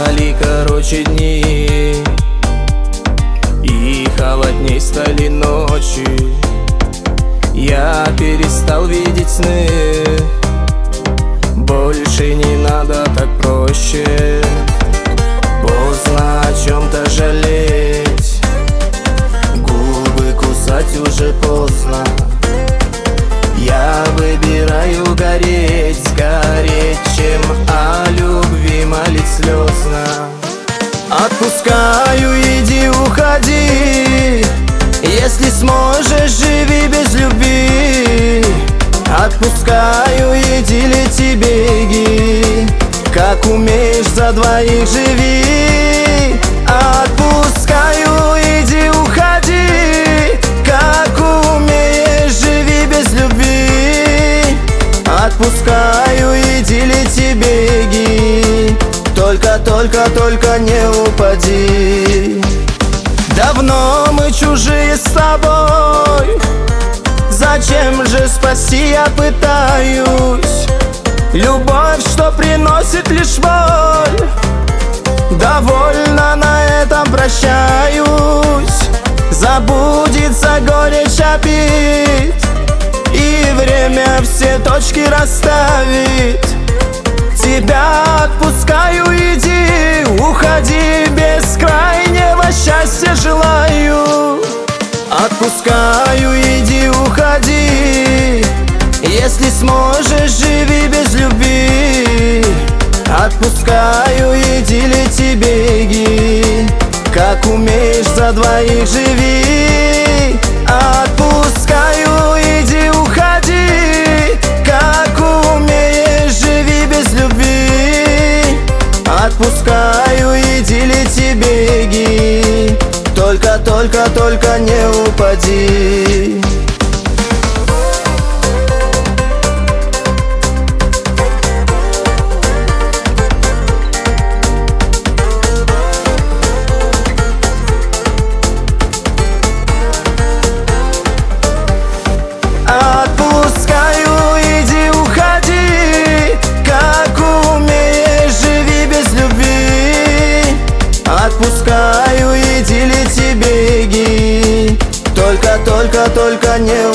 стали короче дни, и холодней стали ночи. Я перестал видеть сны, больше не надо так проще. Поздно о чем-то жалеть, губы кусать уже поздно. Я выбираю гореть, гореть, чем о любви молить слезно. Отпускаю, иди, уходи, если сможешь, живи без любви. Отпускаю, иди, лети, беги, как умеешь, за двоих живи. Отпускаю, иди, уходи, как умеешь, живи без любви. Отпускаю, иди, лети, беги, только не упади. Давно мы чужие с тобой, зачем же спасти я пытаюсь? Любовь, что приносит лишь боль, довольно, на этом прощаюсь. Забудется горечь опит, и время все точки расставит. Тебя отпускаю, иди, уходи, бескрайнего счастья желаю. Отпускаю, иди, уходи, если сможешь, живи без любви. Отпускаю, иди, лети, беги, как умеешь, за двоих живи. Отпускаю, иди, уходи, как умеешь, живи без любви. Отпускаю, иди, лети, беги, только не упади. Отпускаю, иди, уходи, как умеешь, живи без любви. Отпускаю, иди, лети, беги, только не